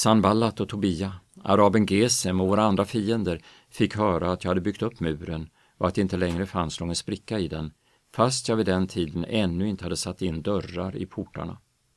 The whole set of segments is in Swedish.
Sanballat och Tobia, araben Gesem och våra andra fiender fick höra att jag hade byggt upp muren och att det inte längre fanns någon spricka i den, fast jag vid den tiden ännu inte hade satt in dörrar i portarna.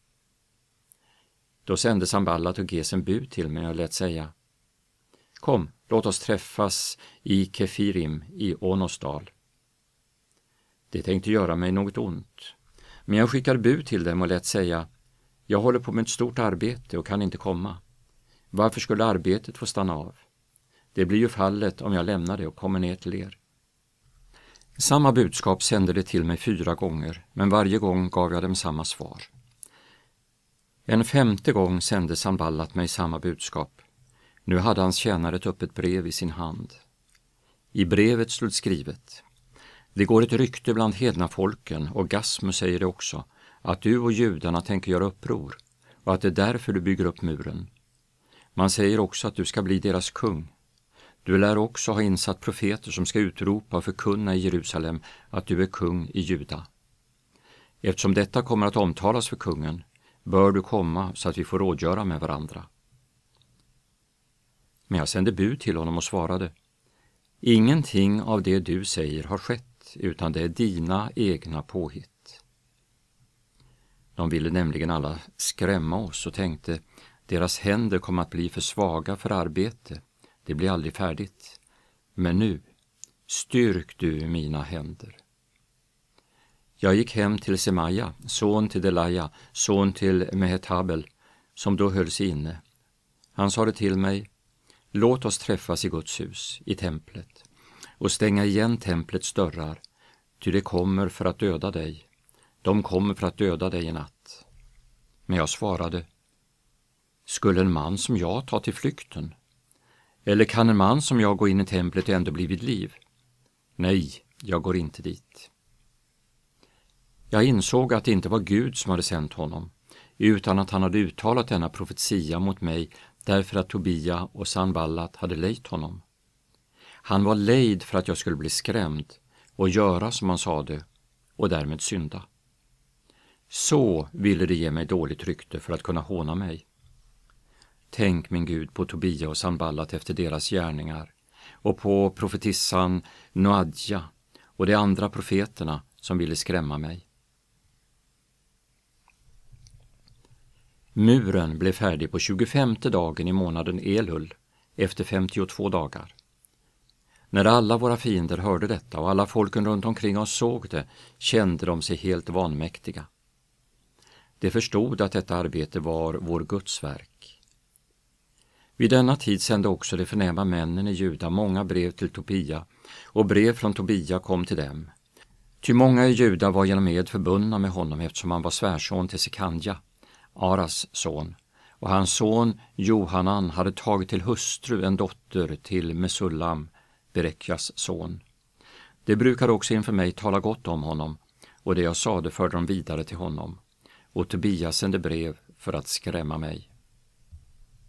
Då sände Sanballat och Gesem bud till mig och lät säga: Kom, låt oss träffas i Kefirim i Onosdal. Det tänkte göra mig något ont, men jag skickade bud till dem och lät säga: Jag håller på med ett stort arbete och kan inte komma. Varför skulle arbetet få stanna av? Det blir ju fallet om jag lämnar det och kommer ner till er. Samma budskap sände det till mig 4 gånger, men varje gång gav jag dem samma svar. En 5:e gång sände Sanballat mig samma budskap. Nu hade hans tjänare ett öppet brev i sin hand. I brevet stod skrivet: Det går ett rykte bland hedna folken, och Gasmus säger det också, att du och judarna tänker göra uppror och att det är därför du bygger upp muren. Man säger också att du ska bli deras kung. Du lär också ha insatt profeter som ska utropa och förkunna i Jerusalem att du är kung i Juda. Eftersom detta kommer att omtalas för kungen, bör du komma så att vi får rådgöra med varandra. Men jag sände bud till honom och svarade: Ingenting av det du säger har skett, utan det är dina egna påhitt. De ville nämligen alla skrämma oss och tänkte: deras händer kommer att bli för svaga för arbete, det blir aldrig färdigt. Men nu, styrk du mina händer. Jag gick hem till Semaja, son till Delaja, son till Mehetabel, som då hölls inne. Han sade till mig: Låt oss träffas i Guds hus, i templet, och stänga igen templets dörrar, ty det kommer för att döda dig. De kommer för att döda dig i natt. Men jag svarade: Skulle en man som jag ta till flykten? Eller kan en man som jag gå in i templet och ändå bli vid liv? Nej, jag går inte dit. Jag insåg att det inte var Gud som hade sänt honom, utan att han hade uttalat denna profetia mot mig därför att Tobia och Sanballat hade lejt honom. Han var lejd för att jag skulle bli skrämd och göra som han sade och därmed synda. Så ville det ge mig dåligt rykte för att kunna håna mig. Tänk, min Gud, på Tobia och Sanballat efter deras gärningar och på profetissan Noadja och de andra profeterna som ville skrämma mig. Muren blev färdig på 25:e dagen i månaden Elul, efter 52 dagar. När alla våra fiender hörde detta och alla folken runt omkring oss såg det, kände de sig helt vanmäktiga. De förstod att detta arbete var vår Guds verk. Vid denna tid sände också de förnäma männen i Juda många brev till Tobia, och brev från Tobia kom till dem. Ty många i Juda var genom ed förbundna med honom eftersom han var svärson till Sekanja, Aras son, och hans son Johanan hade tagit till hustru en dotter till Mesullam, Berekjas son. De brukade också inför mig tala gott om honom, och det jag sade förde de vidare till honom, och Tobia sände brev för att skrämma mig.